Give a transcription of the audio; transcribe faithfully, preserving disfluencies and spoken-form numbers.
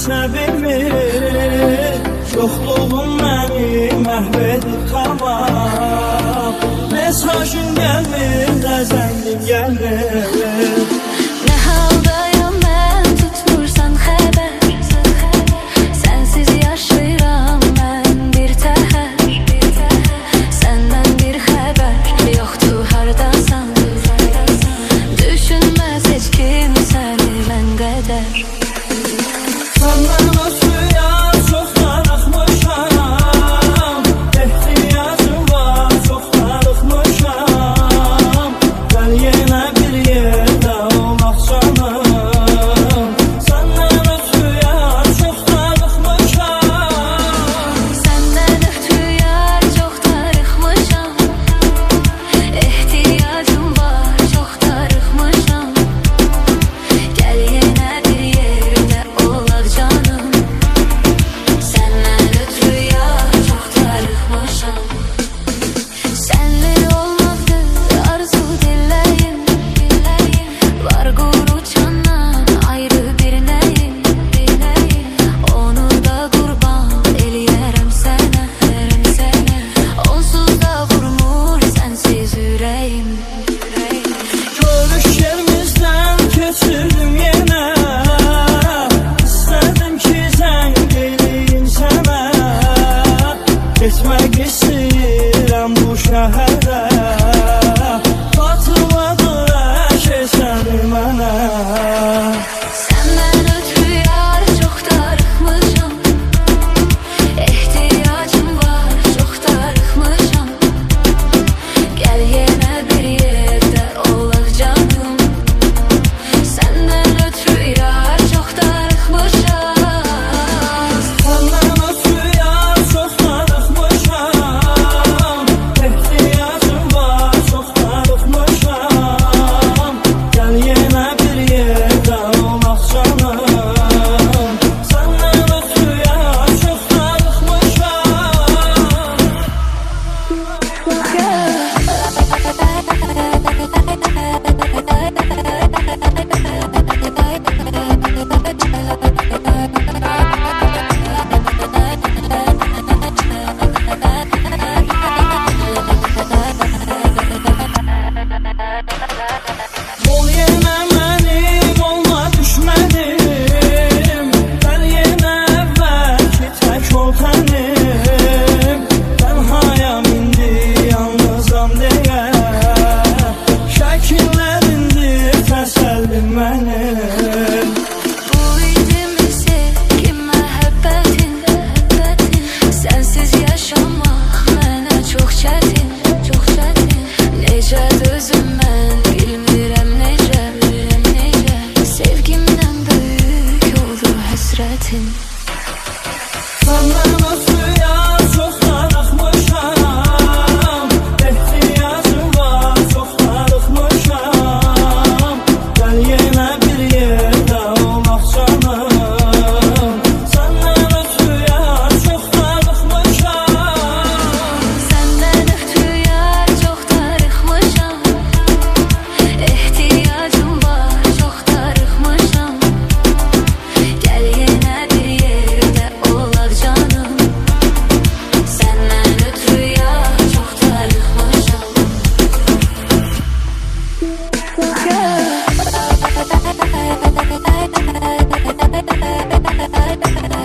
səbimi, yoxluğum məni məhv edir tamam. Mesajın gəlmir, nəzəngin gəlmir. Nə haldayam mən, tutmursan xəbər. Sənsiz yaşayıram mən bir təhər. Səndən bir xəbər yoxdur, hardasan. Düşünməz heç kim səni mən qədər. Səndən ötürü yar çox darıxmışam, ehtiyacım var, çox darıxmışam. Gəl yenə bir yerdə olaq canım. Səndən ötürü yar çox darıxmışam. Səndən ötürü yar çox darıxmışam. Ehtiyacım var, çox darıxmışam. Gəl yenə bir yerdə olaq canım. Səndən ötürü yar çox darıxmışam. Sənli olmaqdır arzu diləyim. Var quru uçandan ayrı bir nəyim. Onu da qurban eləyərəm sənə. Onsuz da vurmur sənsiz ürəyim. Görüş yerimizdən keçirdim yenə. İstədim ki zəng eləyim sənə. Getmək istəyirəm bu şəhərdə. Xatırladır hər şey səni mənə. Səndən ötürü yar çox darıxmışam. Ehtiyacım var, çox darıxmışam. Gəl yenə bir yerdə olaq canım. Səndən ötürü yar çox darıxmışam. Səndən ötürü yar çox darıxmışam. Ehtiyacım var, çox darıxmışam. Gəl yenə bir yerdə olaq canım. Səndən ötürü yar çox Ol yenə mənim, olma düşmənim. Gəl yenə əvvəlki tək ol tənim. Tənhayam indi, yalnızam deyə. Şəkillərindir təsəllim mənim. Bu idimi sevgi məhəbbətin. Sənsiz yaşamaq mənə çox çətin. Necə dözüm mən bilmirəm necə. Sevgimdən böyük oldu həsrətin. Səndən ötürü yar çox darıxmışam. Ehtiyacım var, çox darıxmışam. Gəl yenə bir yerdə olaq canım. Səndən ötürü yar çox darıxmışam. Səndən ötürü yar çox darıxmışam. Ehtiyacım var, çox darıxmışam. Gəl yenə bir yerdə olaq canım. Səndən ötürü yar çox darıxmışam. Səndən ötürü yar çox darıxmışam.